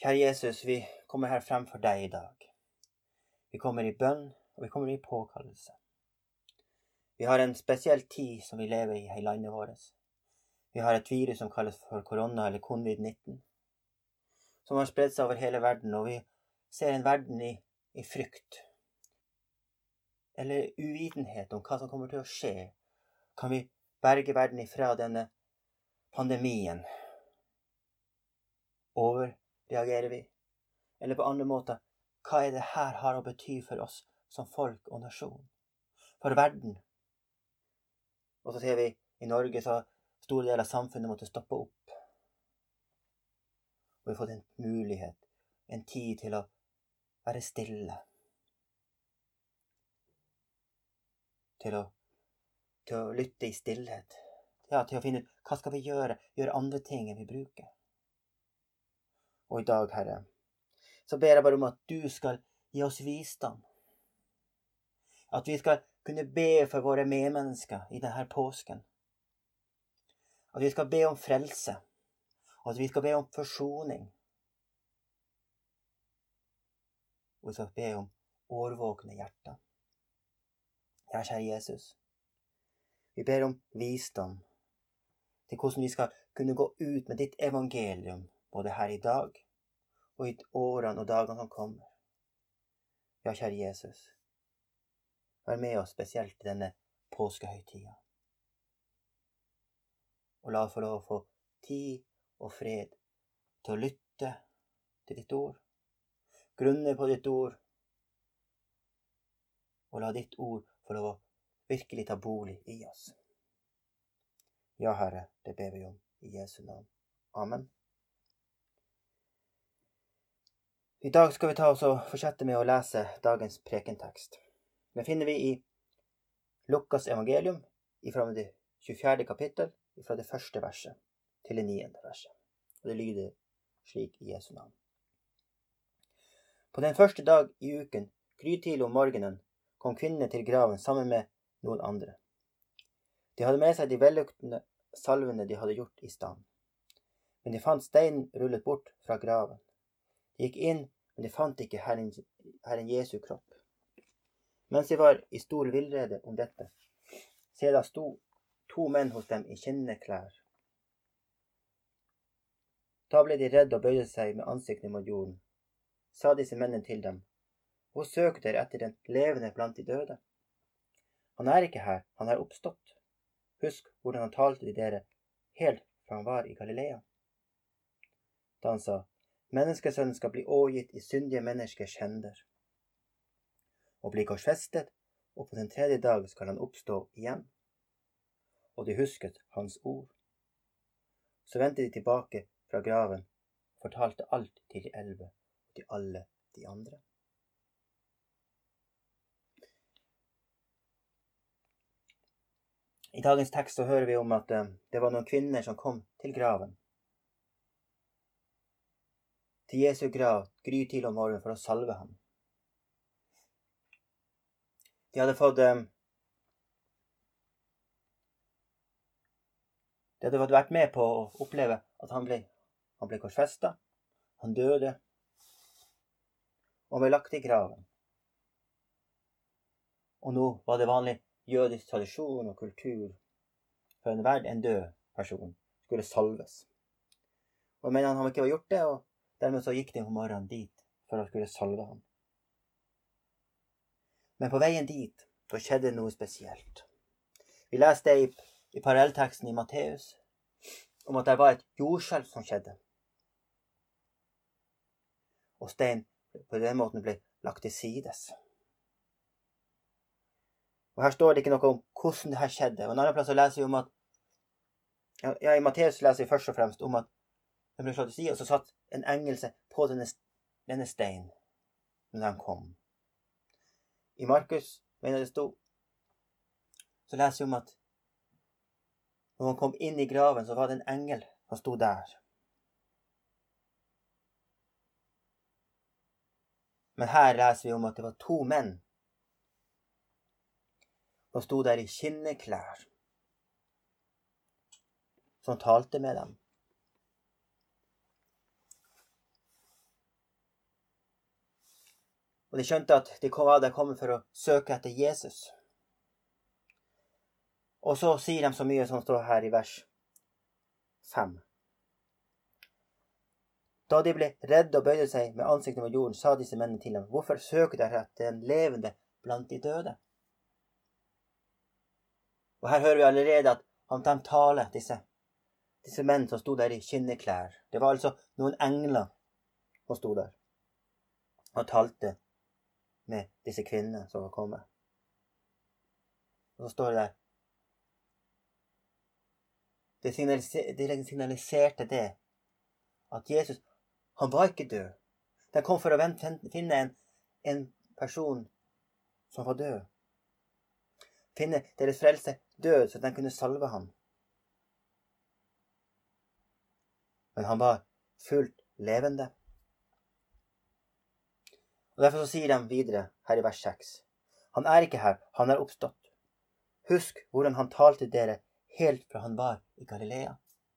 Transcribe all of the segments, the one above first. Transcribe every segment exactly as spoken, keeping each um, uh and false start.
Kjære Jesus, vi kommer her frem for deg i dag. Vi kommer i bønn, og vi kommer i påkallelse. Vi har en spesiell tid som vi lever i i landet vårt. Vi har et virus som kalles for korona eller covid nitten, som har spredt seg over hele verden, og vi ser en verden i, i frykt. Eller uvitenhet om hva som kommer til å skje. Kan vi berge verden ifra denne pandemien? Overreagerer vi? Eller på andre måter, hva er det her har å bety for oss som folk og nasjon? For verden? Og så ser vi i Norge så store deler av samfunnet måtte stoppe opp. Og vi har fått en mulighet, en tid til å være stille. Til å, til å lytte i stillhet. Ja, til å finne ut, hva skal vi gjøre? Gjøre andre ting enn vi bruker. Og i dag, Herre, så ber jeg bare om at du skal gi oss visdom. At vi skal kunne be for våre medmennesker i denne påsken. At vi skal be om frelse. Og at vi skal be om forsoning. Og vi skal be om årvåkne hjerter. Ja, kjære Jesus. Vi ber om visdom til hvordan vi skal kunne gå ut med ditt evangelium, både her i dag og i årene og dagene som kommer. Ja, kjære Jesus. Vær med oss spesielt i denne påskehøytida. Og la oss få lov å få tid og fred til å lytte til ditt ord, grunne på ditt ord, og la ditt ord få lov å virkelig ta bolig i oss. Ja, Herre, det ber vi om i Jesu navn. Amen. I dag skal vi ta oss og fortsette med å lese dagens prekentekst. Den finner vi i Lukas evangelium, ifra det tjuefjerde kapittel, fra det første verset til det niende verset. Og det lyder slik i Jesu navn. På den første dag i uken, grytidlig om morgenen, kom kvinnene til graven sammen med noen andre. De hadde med seg de velluktende salvene de hadde gjort i stand. Men de fant steinen rullet bort fra graven. De gikk inn, men de fant ikke Herren, Herren Jesu kropp. Mens de var i stor villrede om dette, se da sto to menn hos dem i skinneklær. Da ble de redde og bøyde seg med ansiktet mot jorden. Sa disse mennene til dem, hvor søker dere etter den levende blant de døde? Han er ikke her, han er oppstått. Husk hvordan han talte til dere helt fra han var i Galilea. Da han sa, menneskesønnen skal bli overgitt i syndige menneskers hender, og bli korsfestet, og på den tredje dag skal han oppstå igjen. Og de husket hans ord. Så vendte de tilbake fra graven, og fortalte alt til de elleve, og til alle de andre. I dagens tekst så hører vi om at uh, det var noen kvinner som kom til graven. Til Jesu grav, grytidlig om morgenen for å salve ham. De hadde fått um, De hadde vært med på å oppleve at han ble, han ble korsfestet, han døde, og ble lagt i graven. Og nå var det vanlig jødisk tradisjon og kultur for enhver en død person skulle salves. Og men han ikke var gjort det, og dermed så gikk de om morgenen dit for å skulle salve ham. Men på veien dit så skjedde noe spesielt. Vi leste i i parallellteksten i Matteus, om at det var et jordskjelv som skjedde. Og stein på den måten ble lagt til sides. Og her står det ikke noe om hvordan det her skjedde. Og en annen plass så leser vi om at, ja, i Matteus leser vi først og fremst om at den ble slått til side, og så satt en engel seg på denne, denne stein når den kom. I Markus, mener det stod, så leser vi om at når han kom inn i graven, så var det en engel som stod der. Men her leser vi om at det var to menn som stod der i skinneklær, som talte med dem. Og de skjønte at de kom, hadde kommet for å søke etter Jesus. Og så sier de så mye som står her i vers fem. Da de ble redde og bøyde seg med ansiktet mot jorden, sa disse mennene til dem: hvorfor søker dere etter den levende blant de døde? Og her hører vi allerede at han de taler, disse, disse menn som stod der i skinneklær. Det var altså noen engler som stod der og talte med disse kvinnene som var kommet. Og så står det der, det signaliserte, det signaliserte det, at Jesus, han var ikke død. De kom for å finne en, en person som var død. Finne deres frelse død, så de kunne salve ham. Men han var fullt levende. Og derfor så sier de videre her i vers seks. Han er ikke her, han er oppstått. Husk hvordan han talte dere helt fra han var i Galilea.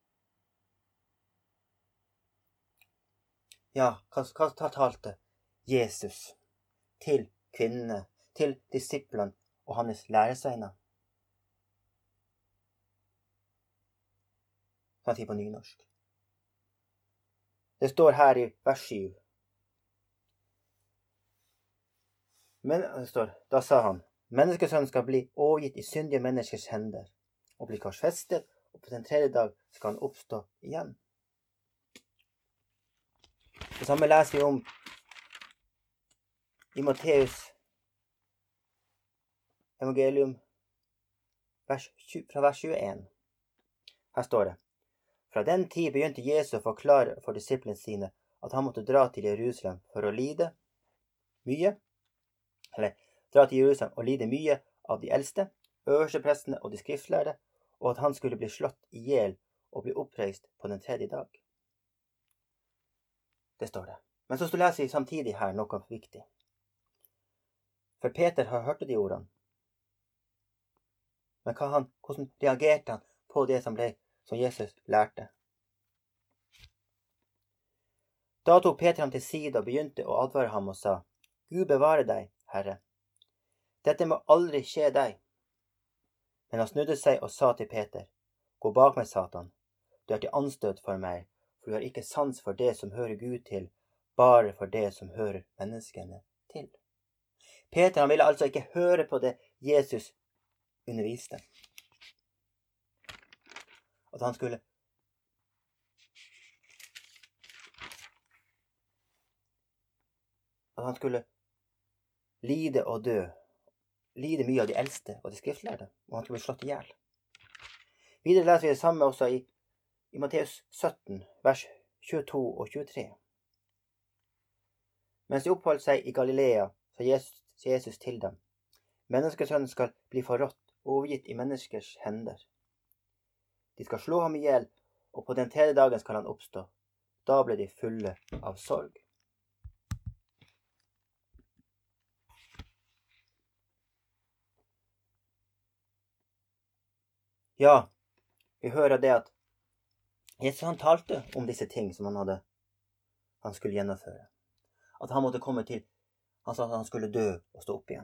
Ja, hva, hva talte Jesus til kvinnene, til disiplene og hans læresveiner? Kan jeg si på nynorsk. Det står her i vers syv. Men det står, da sa han: menneskesønnen skal bli overgitt i syndige menneskers hender, og bli korsfestet, og på den tredje dag skal han oppstå igjen. Det samme leser vi om i Matteus evangelium vers, fra vers tjueen. Her står det: fra den tid begynte Jesus å forklare for disiplene sine at han måtte dra til Jerusalem for å lide mye, eller dra til Jerusalem og lide mye av de eldste, øversteprestene og de skriftlærde, og at han skulle bli slått i hjel og bli oppreist på den tredje dag. Det står det. Men så leser vi samtidig her noe viktig. For Peter har hørt de ordene. Men hva han, hvordan reagerte han på det som, ble, som Jesus lærte? Da tok Peter ham til side og begynte å advare ham og sa: Gud bevare deg, Herre. Dette må aldri skje deg. Men han snudde seg og sa til Peter: Gå bak meg, Satan. Du er til anstøt for meg, for du har ikke sans for det som hører Gud til, bare for det som hører menneskene til. Peter han ville altså ikke høre på det Jesus underviste. At han skulle At han skulle lide og dø. Lide mye av de eldste og de skriftlærde, og han skulle bli slått i hjel. Videre leser vi det samme også i, i Matteus sytten, vers tjueto og tjuetre. Mens de oppholdt seg i Galilea, sa Jesus, Jesus til dem: menneskesønnen skal bli forrådt og overgitt i menneskers hender. De skal slå ham i hjel, og på den tredje dagen skal han oppstå. Da ble de fulle av sorg. Ja, vi hører det at Jesus han talte om disse ting som han hadde, han skulle gjennomføre. At han måtte komme til, han sa at han skulle dø og stå opp igjen.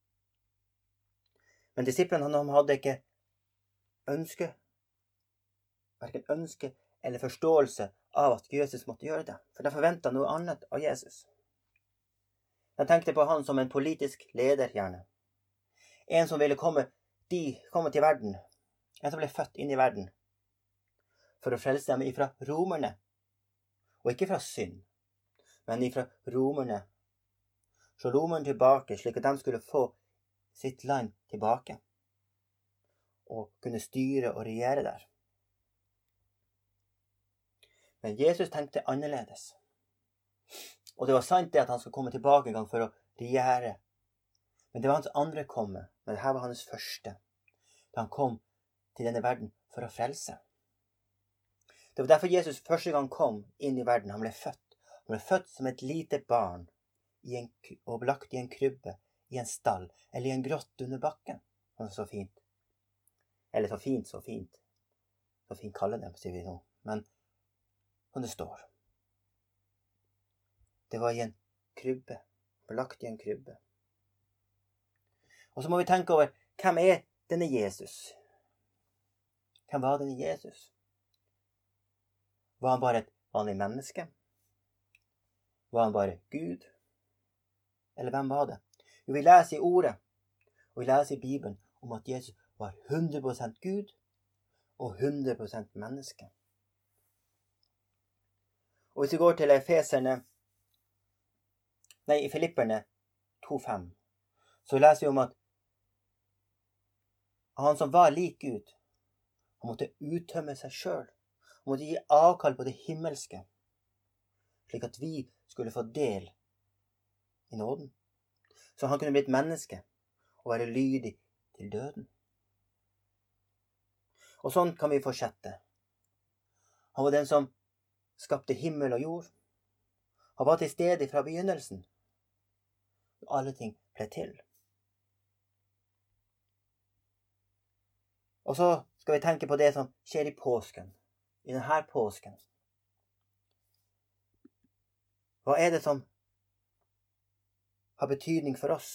Men disiplene han hadde ikke ønske, hverken ønske eller forståelse av at Jesus måtte gjøre det. For de forventet noe annet av Jesus. De tenkte på han som en politisk leder gjerne. En som ville komme, de, komme til verden. En som ble født inn i verden for å frelse dem ifra romerne, og ikke fra synd, men ifra romerne. Så romerne tilbake, slik at de skulle få sitt land tilbake, og kunne styre og regjere der. Men Jesus tenkte annerledes. Og det var sant det at han skulle komme tilbake en gang for å regjere. Men det var hans andre komme, men dette var hans første. Da han kom til denne verden for å frelse. Det var derfor Jesus første gang kom inn i verden. Han ble født. Han ble født som et lite barn i en, og lagt i en krybbe, i en stall, eller i en grott under bakken. Det var så fint. Eller så fint, så fint. Så fint kaller det, sier vi nå. Men som det står. Det var i en krybbe. og lagt i en krybbe. Og så må vi tenke over, hvem er denne Jesus? Hvem var denne Jesus? Var han bare et vanlig menneske? Var han bare Gud? Eller hvem var det? Jo, vi leser i ordet, og vi leser i Bibelen om at Jesus var hundre prosent Gud og hundre prosent menneske. Og hvis vi går til Efeserne, nei, i Filipperne to fem, så leser vi om at han som var lik Gud, han måtte uttømme seg selv. Han måtte gi avkall på det himmelske, slik at vi skulle få del i nåden. Så han kunne bli et menneske og være lydig til døden. Og sånn kan vi fortsette. Han var den som skapte himmel og jord. Han var til stede fra begynnelsen. Alle ting ble til. Og så skal vi tenke på det som skjer i påsken. I denne påsken. Hva er det som har betydning for oss?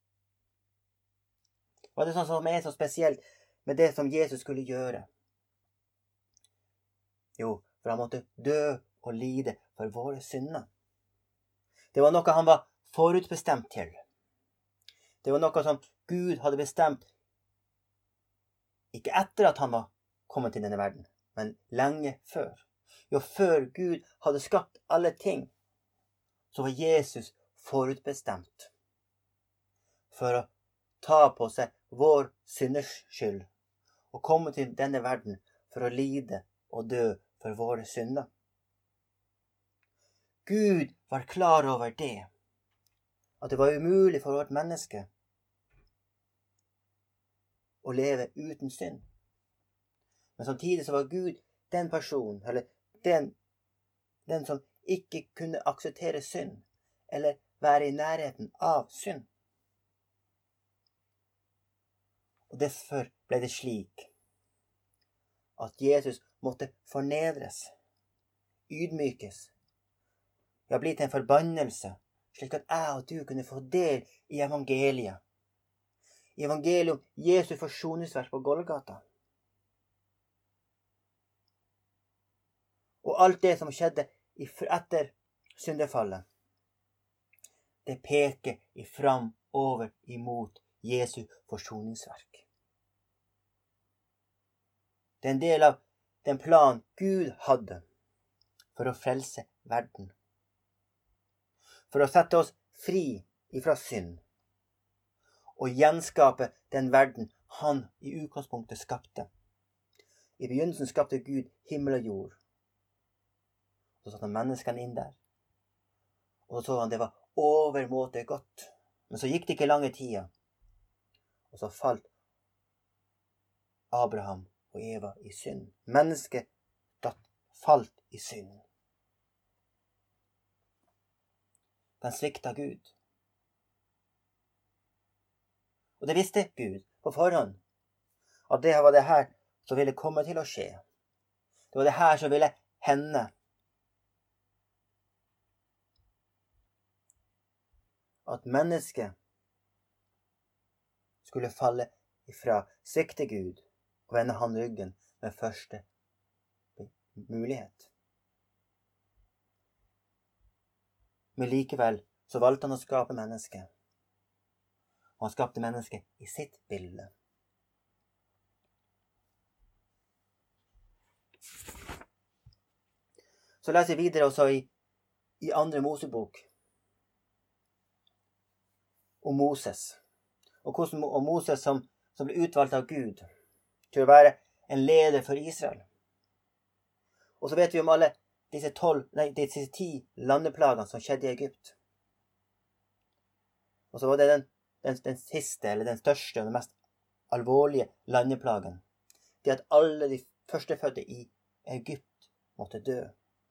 Hva er det som er så spesielt med det som Jesus skulle gjøre? Jo, for han måtte dø og lide for våre synder. Det var noe han var forutbestemt til. Det var noe som Gud hadde bestemt, ikke etter at han var kommet til denne verden, men lenge før. Jo, før Gud hadde skapt alle ting, så var Jesus forutbestemt for å ta på seg vår synders skyld og komme til denne verden for å lide og dø for våre synder. Gud var klar over det, at det var umulig for vårt menneske å leve uten synd. Men samtidig så var Gud den personen, eller den, den som ikke kunne akseptere synd, eller være i nærheten av synd. Og derfor ble det slik at Jesus måtte fornedres, ydmykes, ja, bli til en forbannelse, slik at jeg og du kunne få del i evangeliet. I evangeliet om Jesu forsoningsverk på Golgata. Og alt det som skjedde etter syndefallet, det peker fram over imot Jesu forsoningsverk. Det er en del av den plan Gud hadde for å frelse verden. For å sette oss fri ifra synd. Og gjenskape den verden han i utgangspunktet skapte. I begynnelsen skapte Gud himmel og jord. Og så satte han menneskene inn der. Og så så han det var overmåte godt. Men så gikk det ikke lange tida. Og så falt Abraham og Eva i synd. Mennesket falt i synd. Den svikta Gud. Og det visste Gud på forhånd, at det var det her som ville komme til å skje. Det var det her som ville hende. At mennesket skulle falle ifra, svikte Gud og vende han ryggen med første mulighet. Men likevel så valgte han å skape mennesket. Og han skapte mennesket i sitt bilde. Så leser jeg videre også i, i andre Mosebok om Moses. Og, hvordan, og Moses som, som ble utvalgt av Gud til å være en leder for Israel. Og så vet vi om alle disse, tolv, nei, disse ti landeplagene som skjedde i Egypt. Og så var det den, den, den siste, eller den største og den mest alvorlige landeplagen. Det at alle de førstefødte i Egypt måtte dø.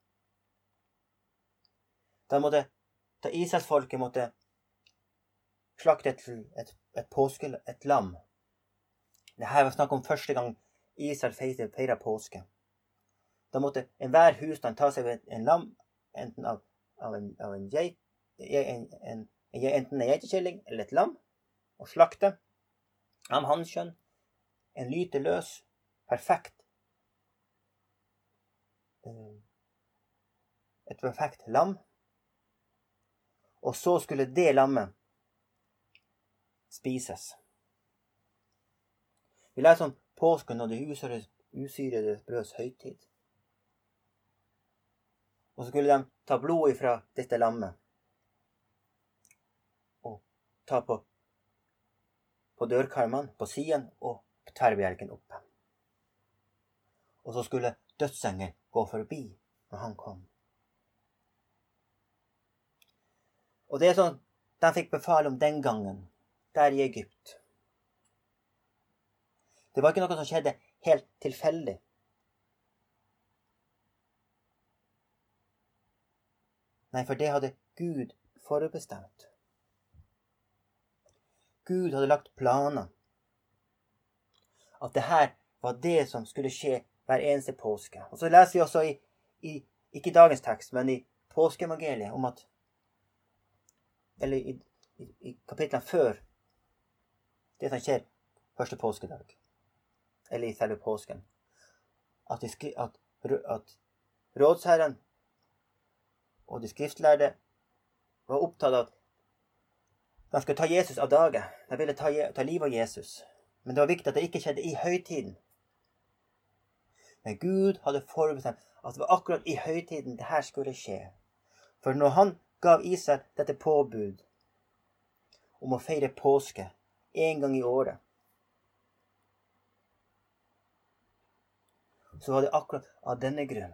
Da, måtte, da Israelsfolket måtte slakte et, et, et påske, et lam. Det her var snakk om første gang Israel feiret påske. Da måtte enhver husstand ta seg en lam, enten av, av en, av en geit, en, en, enten en geitekilling eller et lam, og slakte av hanskjønn, en lyteløs, perfekt, et perfekt lam, og så skulle det lammet spises. Vi leser om påsken og det usyrede brøds høytid. Og så skulle de ta blod ifra dette lammet og ta på, på dørkarmene, på siden og på tverrbjelken oppe. Og så skulle dødsengel gå forbi når han kom. Og det er sånn de fikk befal om den gangen, der i Egypt. Det var ikke noe som skjedde helt tilfeldig. Nei, for det hadde Gud forutbestemt. Gud hadde lagt planer. At det her var det som skulle skje hver eneste påske. Og så leser vi også i, i ikke dagens tekst, men i påskeevangeliet om at, eller i, i, i kapitlene før det som skjer første påskedag, eller i selve påsken, at, de, at, at rådsherren og de skriftlærde var opptatt av at de skulle ta Jesus av dage. De ville ta, ta livet av Jesus. Men det var viktig at det ikke skjedde i høytiden. Men Gud hadde forbestemt at det var akkurat i høytiden det her skulle skje. For når han gav Israel dette påbud om å feire påske en gang i året, så var det akkurat av denne grunn.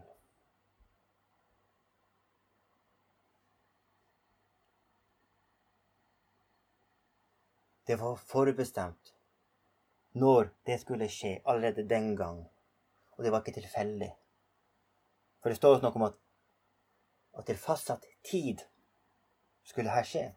Det var forbestemt når det skulle skje allerede den gang. Og det var ikke tilfeldig. For det står noe om at, at til fastsatt tid skulle her skje.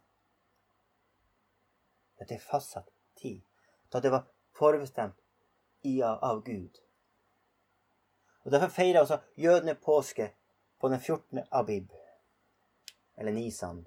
Det til fastsatt tid. Da det var forbestemt i av, av Gud. Og derfor feirer også jødene påske på den fjortende Abib, eller Nisan.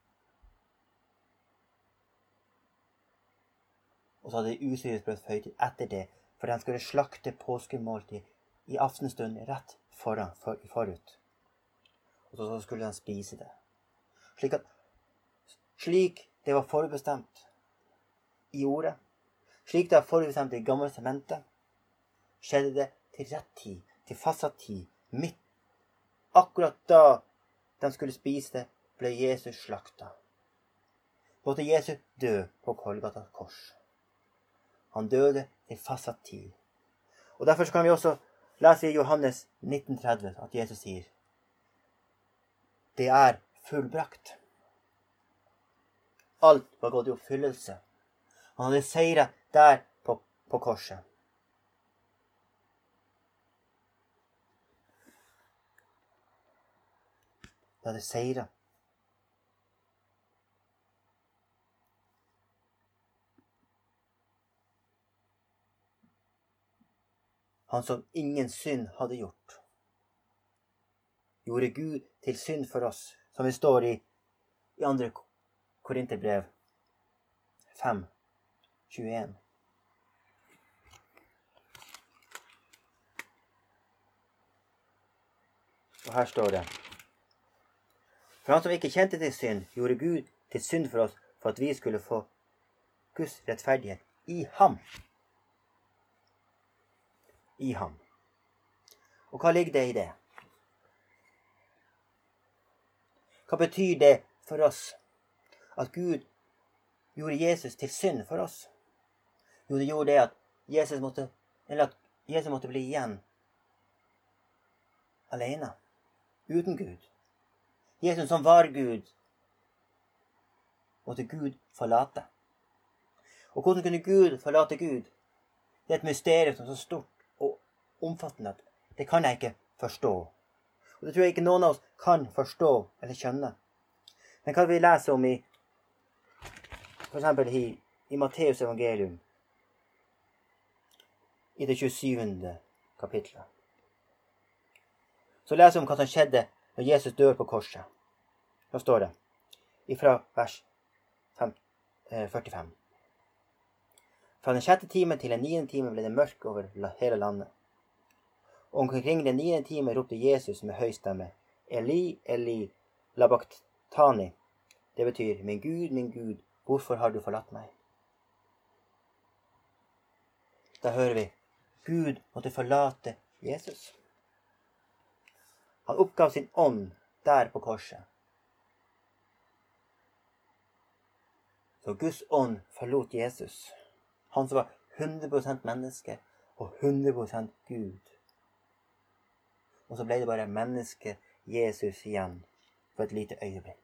Og så hadde de usyret brød høytid etter det, for de skulle slakte påskemåltid i aftenstunden rett foran, for, forut. Og så skulle de spise det. Slik at, slik det var forbestemt i ordet, slik det var forbestemt i gamle testamentet, skjedde det til rett tid, til fastsatt tid, midt. Akkurat da de skulle spise det, ble Jesus slakta. Måtte Jesus dø på Golgata kors. Han døde til fastsatt tid. Og derfor kan vi også lese i Johannes nitten tretti at Jesus sier: det er fullbrakt. Alt var gått i oppfyllelse. Han hadde seiret der på, på korset. Det hadde seiret. Han som ingen synd hadde gjort, gjorde Gud til synd for oss, som det står i, i andre Korinterbrev fem tjueen. Og her står det: for han som ikke kjente til synd, gjorde Gud til synd for oss, for at vi skulle få Guds rettferdighet i ham. I ham. Og hva ligger det i det? Hva betyr det for oss at Gud gjorde Jesus til synd for oss? Jo, det gjorde det at Jesus måtte, eller at Jesus måtte bli igjen alene, uten Gud. Jesus som var Gud, måtte Gud forlate. Og hvordan kunne Gud forlate Gud? Det er et mysterium som er så stort og omfattende at det kan jeg ikke forstå. Og det tror jeg ikke noen av oss kan forstå eller skjønne. Men hva vi leser om i, for eksempel i, i Matteus evangelium, i det tjuesyvende kapitlet. Så leser vi om hva som skjedde når Jesus dør på korset. Da står det, ifra vers førtifem. Fra den sjette timen til den niende timen ble det mørk over hele landet. Og omkring den niende timen ropte Jesus med høy stemme, Eli, Eli, labachthani. Det betyr, min Gud, min Gud, hvorfor har du forlatt meg? Da hører vi, Gud måtte forlate Jesus. Han oppgav sin ånd der på korset. Så Guds ånd forlot Jesus. Han som var hundre prosent menneske og hundre prosent Gud. Og så ble det bare menneske Jesus igjen for et lite øyeblikk.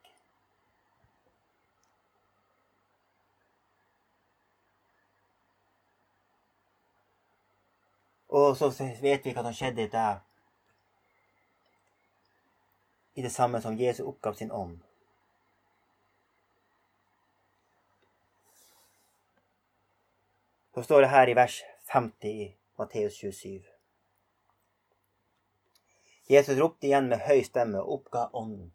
Og så vet vi hva som skjedde der. I det samme som Jesus oppgav sin ånd. Så står det her i vers femti i Matteus tjuesju. Jesus ropte igjen med høy stemme og oppga ånden.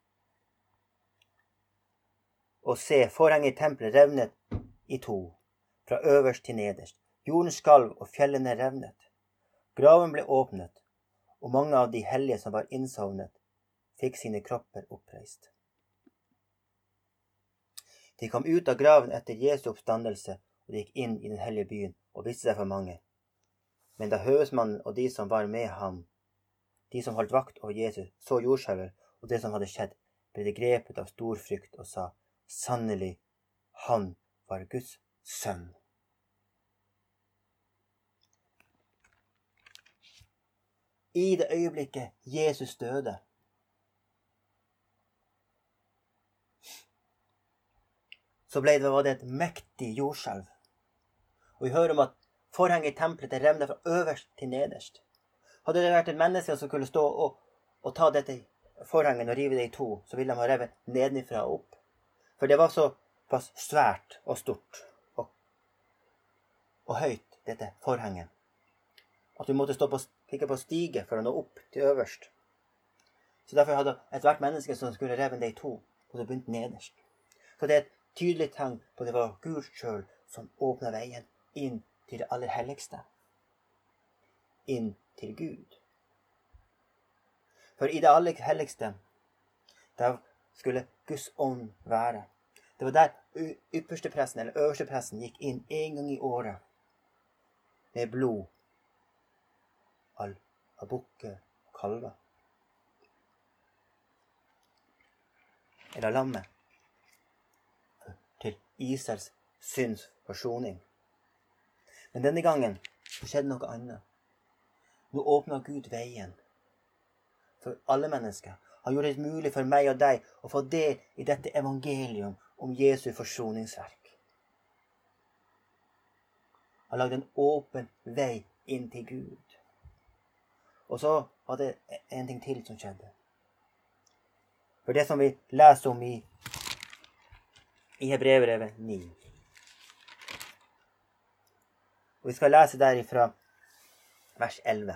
Og se, forhenget i tempelet revnet i to, fra øverst til nederst. Jorden skalv og fjellene revnet. Graven ble åpnet, og mange av de hellige som var innsovnet, fikk sine kropper oppreist. De kom ut av graven etter Jesu oppstandelse, og de gikk inn i den hellige byen og viste seg for mange. Men da høvesmannen og de som var med ham, de som holdt vakt over Jesus, så jordskjelvet og det som hadde skjedd, ble de grepet av stor frykt og sa, sannelig, han var Guds sønn. I det øyeblikket Jesus døde, så ble det, var det et mektig jordskjelv. Og vi hører om at forhenget i tempelet det revnet fra øverst til nederst. Hadde det vært et menneske som skulle stå og, og ta dette forhenget og rive det i to, så ville de ha revet nedenfra og opp. For det var så pass svært og stort og, og høyt, dette forhenget, at du måtte stå på, kikke på stige for å nå opp til øverst. Så derfor hadde et hvert menneske som skulle reve det i to, og så begynt nederst. Så det er et tydelig tegn på det var Gud selv som åpnet veien inn til det aller helligste. Inn til Gud. For i det aller helligste, der skulle Guds ånd være. Det var der ypperste presten, eller øverste presten, gikk inn en gang i året med blod av, av bukker og kalver. Eller lammet. Til Israels synds forsoning. Men denne gangen så skjedde noe annet. Nå åpnet Gud veien for alle mennesker. Han gjorde det mulig for meg og deg å få del i dette evangelium om Jesu forsoningsverk. Han lagde en åpen vei inn til Gud. Og så var det en ting til som skjedde. For det som vi leser om i i Hebreerbrevet ni. Og vi skal lese derifra vers elleve.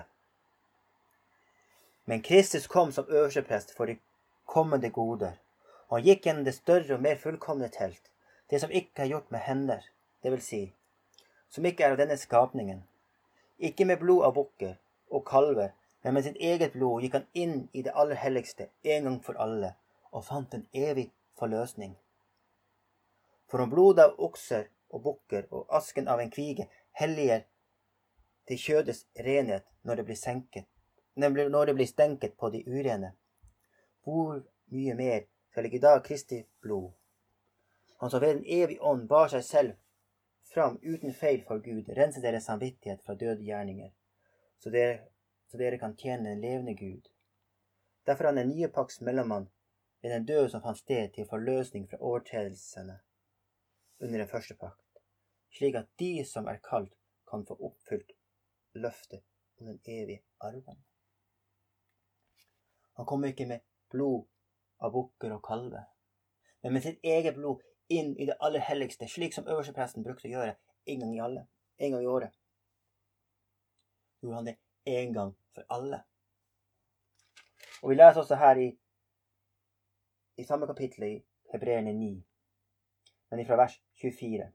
Men Kristus kom som øversteprest for de kommende goder, og han gikk gjennom det større og mer fullkomne telt, det som ikke er gjort med hender, det vil si, som ikke er av denne skapningen. Ikke med blod av bukker og kalver, men med sitt eget blod gikk han inn i det aller helligste en gang for alle, og fant en evig forløsning. For om blodet av okser og bukker og asken av en kvige helliger til kjødets renhet når det blir senket, nemlig når det blir stenket på de urene, hvor mye mer skal ikke da Kristi blod, han som ved en evig ånd bar seg selv fram uten feil for Gud, rense deres samvittighet fra døde gjerninger, så dere, så dere kan tjene en levende Gud. Derfor er han en nye pakts mellommann ved den død som fant sted til forløsning fra overtredelsene under den første pakt, slik at de som er kalt kan få oppfylt løftet om den evige arven. Han kommer ikke med blod av bukker og kalver, men med sitt eget blod inn i det aller helligste, slik som øverstepresten brukte å gjøre en gang i alle, en gang i året. Gjorde han det en gang for alle. Og vi leser også her i, i samme kapittel i Hebreerne ni, men ifra vers tjuefire.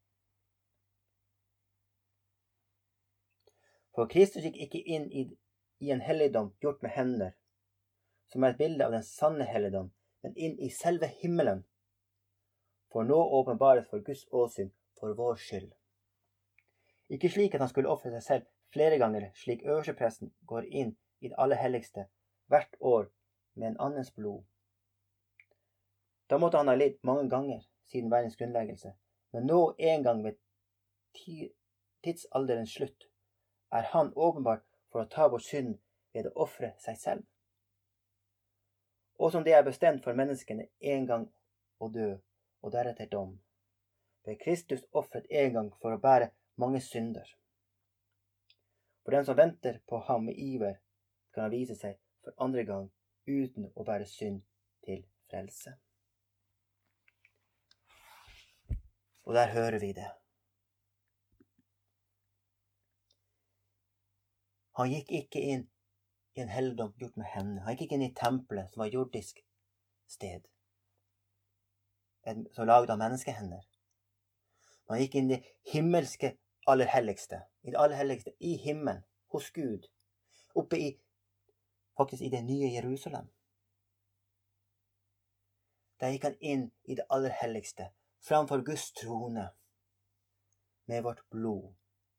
For Kristus gikk ikke inn i, i en helligdom gjort med hender, som er et bilde av den sanne helligdom, men inn i selve himmelen, for nå åpenbares for Guds åsyn for vår skyld. Ikke slik at han skulle offre seg selv flere ganger, slik øverstepresten går inn i det aller helligste hvert år med en annens blod. Da måtte han ha lidd mange ganger siden verdens grunnleggelse, men nå en gang ved tidsalderens slutt er han åpenbart for å ta vår synd ved å offre seg selv. Og som det er bestemt for menneskene en gang å dø, og deretter dom, ble Kristus offret en gang for å bære mange synder. For den som venter på ham med iver, kan han vise seg for andre gang uten å bære synd til frelse. Og der hører vi det. Han gikk ikke inn i en helligdom gjort med hendene. Han gikk ikke inn i tempelet som var jordisk sted, som laget av menneskehender. Han gikk inn i det himmelske aller helligste, i det aller helligste, i himmelen, hos Gud, oppe i, faktisk i det nye Jerusalem. Der gikk han inn i det aller helligste, framfor Guds trone, med vårt blod.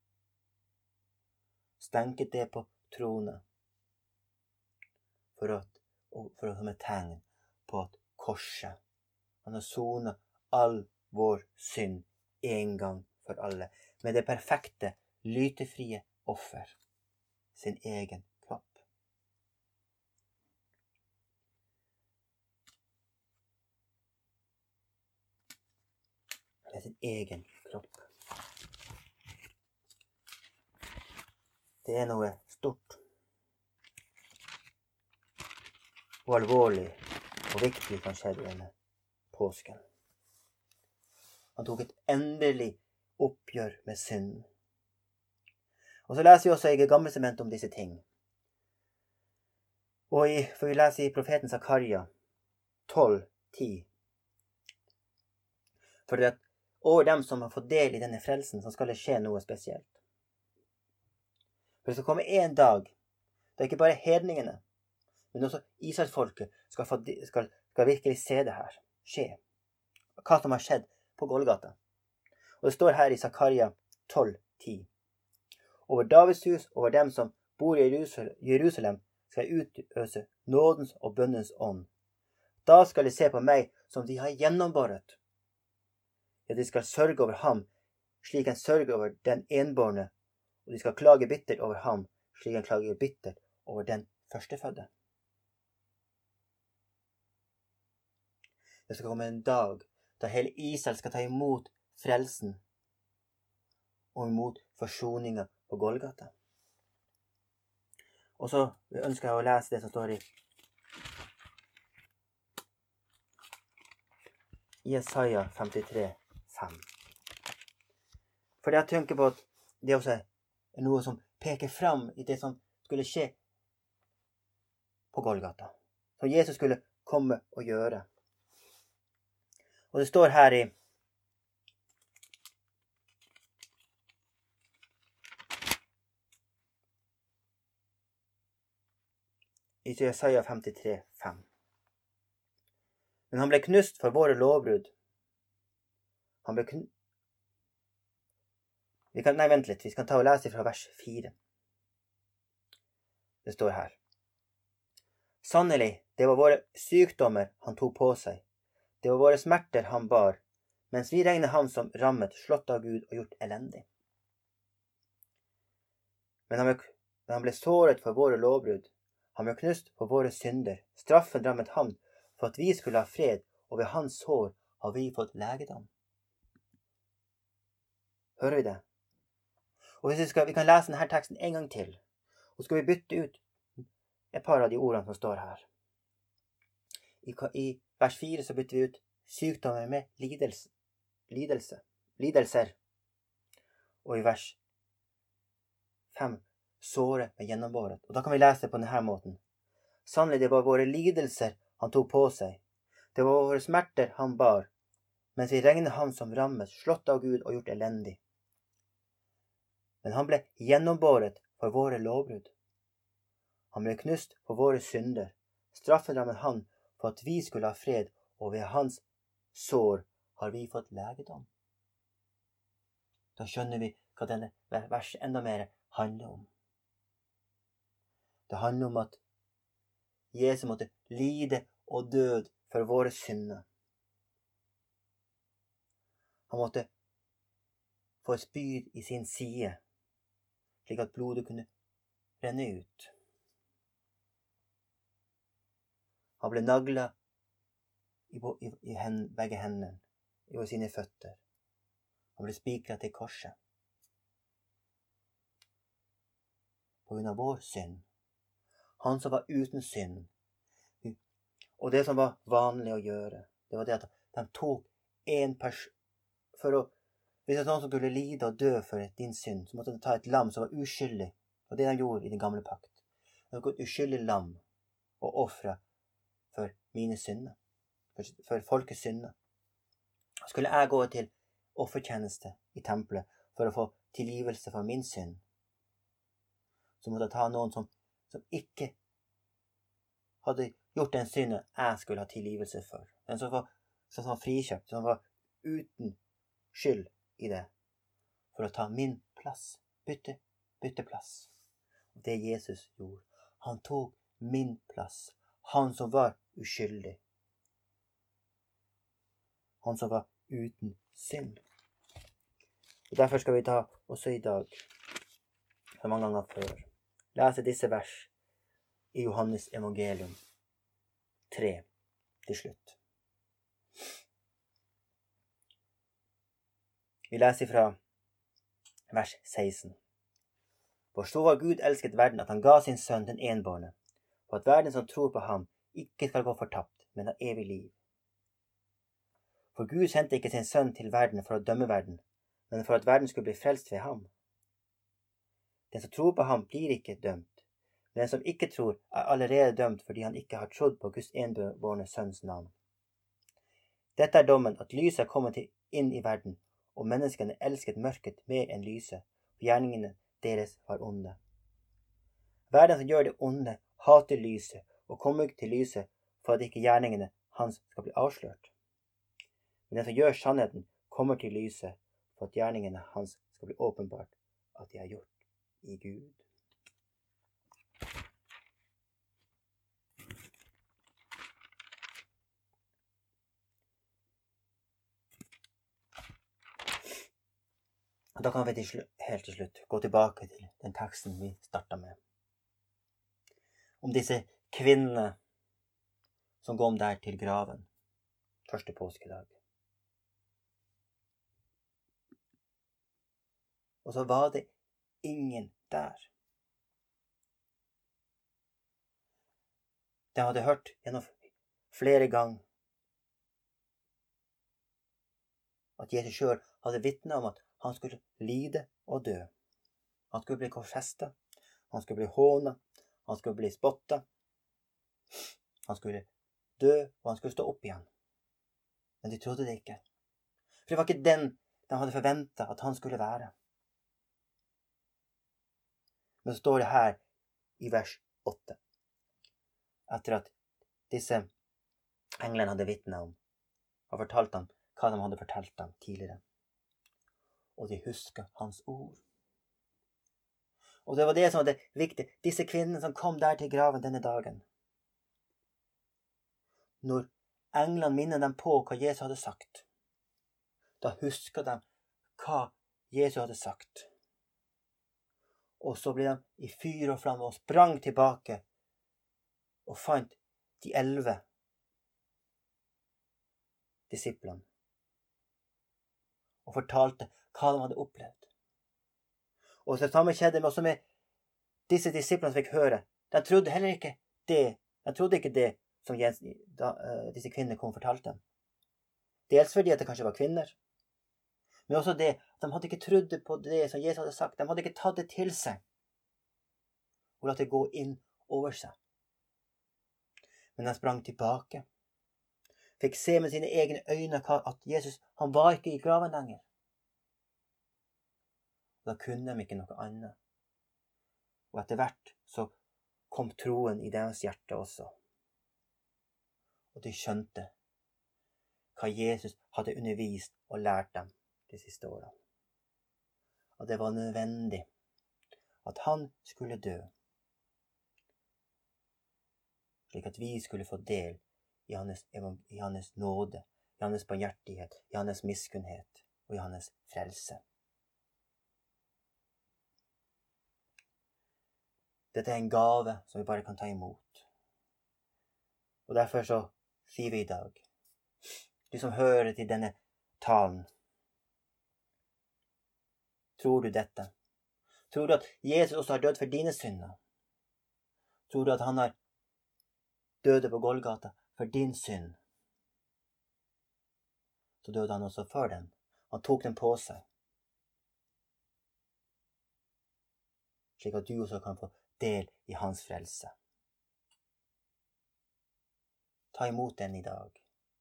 Stenket det på trone, for at, for å som et tegn på at korset, han har sonet all vår synd en gang for alle, med det perfekte, lytefrie offer, sin egen kropp. Med sin egen kropp. Det er noe stort og alvorlig og viktig som skjedde denne påsken. Han tok et endelig oppgjør med synden. Og så leser vi også i Det gamle testamentet om disse ting. Og i, for vi leser i profeten Zakaria tolv ti. For det at over dem som har fått del i denne frelsen, så skal det skje noe spesielt. For det skal komme en dag, det er ikke bare hedningene, men også Israelsfolket skal, få, skal, skal virkelig se det her skje. Hva som har skjedd på Golgata. Og det står her i Zakaria tolv ti. Over Davids hus, over dem som bor i Jerusalem, skal jeg utøse nådens og bønnens ånd. Da skal de se på meg som de har gjennombåret. Ja, de skal sørge over ham, slik en sørger over den enbårne, og de skal klage bittert over ham, slik en klager bittert over den førstefødde. Det skal komme en dag da hele Israel skal ta imot frelsen og imot forsoningen på Golgata. Og så ønsker jeg å lese det som står i Jesaja femtitre fem. For jeg tenker på at det også er noe som peker fram i det som skulle skje på Golgata. Som Jesus skulle komme og gjøre. Og det står her i i Jesaja femtitre fem. Men han ble knust for våre lovbrudd. Han ble knust... Vi kan, nei, vent litt. Vi skal ta og lese fra vers fire. Det står her. Sannelig, det var våre sykdommer han tok på seg. Det var våre smerter han bar, mens vi regner ham som rammet, slått av Gud og gjort elendig. Men han ble, men han ble såret for våre lovbrudd. Han ble knust for våre synder. Straffen rammet ham for at vi skulle ha fred, og ved hans sår har vi fått legedom. Hører vi det? Og hvis vi, skal, vi kan lese denne teksten en gang til, og skal vi bytte ut et par av de ordene som står her. I, i vers fire så bytter vi ut sykdommer med lidelse, lidelse, lidelser. Og i vers fem, såre med gjennombåret. Og da kan vi lese det på denne måten. Sannelig, det var våre lidelser han tok på seg. Det var våre smerter han bar. mens vi regner ham som rammet, slått av Gud og gjort elendig. Men han ble gjennombåret for våre lovbrudd. Han ble knust for våre synder. Straffen rammet han for at vi skulle ha fred, og ved hans sår har vi fått legedom. Da skjønner vi hva denne verset enda mer handler om. Det handler om at Jesus måtte lide og død for våre synder. Han måtte få et spyd i sin side, slik at blodet kunne renne ut. Han ble naglet i, i, i hen, begge hendene, i sine føtter. Han ble spikret til korset. På grunn av vår synd. Han som var uten synd. Og det som var vanlig å gjøre, det var det at de tok en person for å, hvis det var noen som skulle lide og dø for din synd, så måtte de ta et lam som var uskyldig. Og det de gjorde i den gamle pakt. De tok et uskyldig lam og offret for mine synder, for, for folkets synder. Skulle jeg gå til offertjeneste i tempelet for å få tilgivelse for min synd, så måtte jeg ta noen som, som ikke hadde gjort den synden jeg skulle ha tilgivelse for. Den som var, som var frikjøpt, som var uten skyld i det, for å ta min plass, bytte, bytte plass. Og det Jesus gjorde, han tok min plass, han som var uskyldig, han som var uten synd. Og derfor skal vi ta også i dag, som mange ganger før, lese disse vers i Johannes evangelium tre til slutt. Vi leser fra vers seksten. For så har Gud elsket verden at han ga sin sønn den enbårne, for at verden som tror på ham ikke skal gå fortapt, men ha evig liv. For Gud sendte ikke sin sønn til verden for å dømme verden, men for at verden skulle bli frelst ved ham. Den som tror på ham blir ikke dømt, men den som ikke tror er allerede dømt fordi han ikke har trodd på Guds enbårne sønns navn. Dette er dommen, at lyset er kommet inn i verden, og menneskene elsket mørket mer enn lyset, for gjerningene deres var onde. Hver den som gjør det onde, hater lyset, og kommer ikke til lyset for at ikke gjerningene hans skal bli avslørt. Men den som gjør sannheten, kommer til lyset for at gjerningene hans skal bli åpenbart at de er gjort i Gud. Og da kan vi til slutt, helt til slutt gå tilbake til den teksten vi startet med. Om disse kvinnene som kom der til graven første påskedag. Og så var det ingen der. De hadde hørt gjennom flere ganger at Jesus selv hadde vitnet om at han skulle lide og dø. Han skulle bli korsfestet, han skulle bli hånet, han skulle bli spottet, han skulle dø og han skulle stå opp igjen. Men de trodde det ikke. For det var ikke den de hadde forventet at han skulle være. Men så står det her i vers åtte, etter at disse englene hadde vitnet om, og fortalt ham hva de hadde fortalt ham tidligere. Og de husker hans ord. Og det var det som var det viktige. Disse kvinnene som kom der til graven denne dagen. Når englene minner dem på hva Jesus hadde sagt, da husker de hva Jesus hadde sagt. Og så ble de i fyr og flamme og sprang tilbake og fant de elleve disiplene og fortalte hva de hadde opplevd. Og det samme skjedde også med disse disiplene som fikk høre. De trodde heller ikke det. De trodde ikke det som Jens, da, uh, disse kvinnene kom og fortalte dem. Dels fordi at det kanskje var kvinner, men også det at de hadde ikke trodd på det som Jesus hadde sagt. De hadde ikke tatt det til seg og latt det gå inn over seg. Men de sprang tilbake. fikk se med sine egne øyne at Jesus, han var ikke i graven lenger. Da kunne de ikke noe annet. Og etter hvert så kom troen i deres hjerte også. Og de skjønte hva Jesus hadde undervist og lært dem de siste årene. Og det var nødvendig at han skulle dø, slik at vi skulle få del i hans, i hans nåde, i hans barmhjertighet, i hans miskunnhet og i hans frelse. Dette er en gave som vi bare kan ta imot. Og derfor så sier vi i dag, du som hører til denne talen, tror du dette? Tror du at Jesus også har dødd for dine synder? Tror du at han har døde på Golgata for din synd? Så døde han også for den. Han tok den på seg. Slik at du også kan få del i hans frelse. Ta imot den i dag.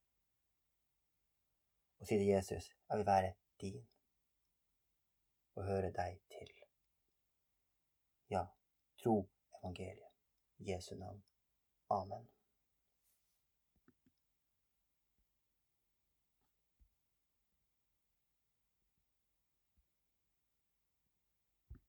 Og si til Jesus, jeg vil være din. Og høre deg til. Ja, tro evangeliet. I Jesu navn. Amen.